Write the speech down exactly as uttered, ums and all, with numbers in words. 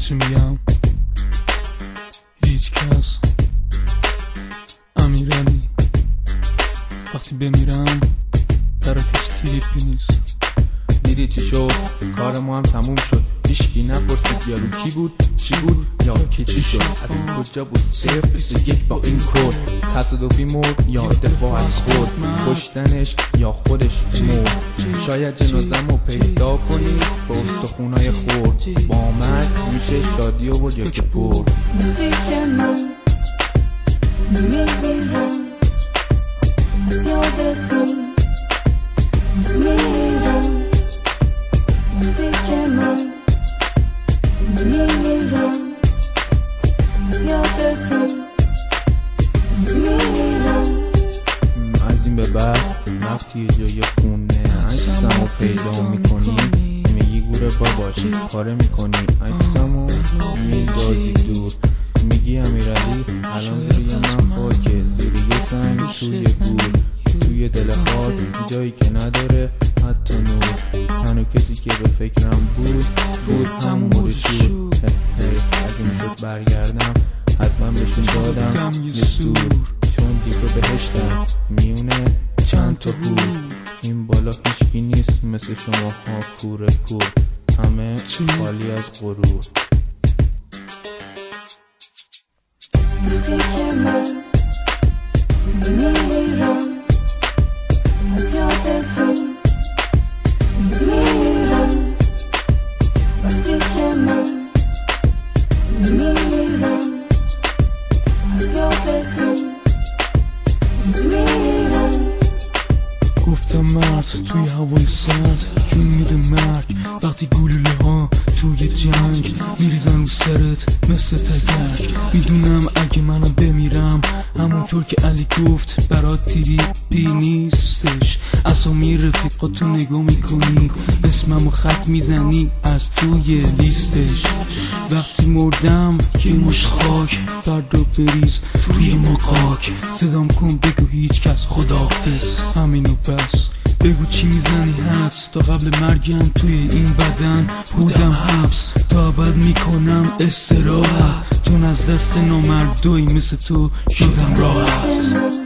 چی میگم؟ هیچ کس. امیرعلی وقتی بمیرم براتش تیریپی نیست. دیری چی شد؟ کار ما هم تموم شد. هیچکی نپرسید یارو کی بود چی بود یا کی چی شد. از این کجا بود صفر بیست یک با این کد. تصادفی مرد یا دفاع از خود. کشتنش یا خودش مرد. شاید جنازه‌مو پیدا کنی با استخونای خورد. با مرگ میشه شادی آورد یا که پر. از یادتون میرم دیگه من میرم از یادتون میرم. از این به بعد رفتی یه جای خونه عکسمو پیدا میکنی میگی گوره باباش پاره میکنی عکسمو میندازی دور. میگی امیرعلی الان زیر من خاکه زیر یه سنگ توی گور توی دل خاک جایی که نداره حتی نور. تنها کسی که به فکرم بود بود همون مورشور. اگه میشد برگردم حتما بهشون دادم یه سور چون دیگه بهشتم میونه چند تا هور. این بالا هیچکی نیست مثل شما ها کوره کور همه خالی از غرور. دیگه من میرم از یادتون میرم دیگه من میرم از یادتون میرم. گفتم مرد توی هوای سرد جون میده مرگ وقتی گلوله ها توی جنگ میریزن رو سرت مثل تزک. میدونم اگه منم بمیرم همونطور که علی گفت برات تیریپی نیستش. اسامی رفیقاتو نگاه میکنی اسممو خط میزنی از توی لیستش. وقتی مردم یه مشت خاک فردا بریز توی مقاک. صدام کن بگو هیچ کس خداحافظ همینو بس. بگو چی میزنی حدس تا قبل مرگم توی این بدن بودم حبس. تا ابد میکنم استراحت چون از دست نامردایی مثل تو شدم راحت.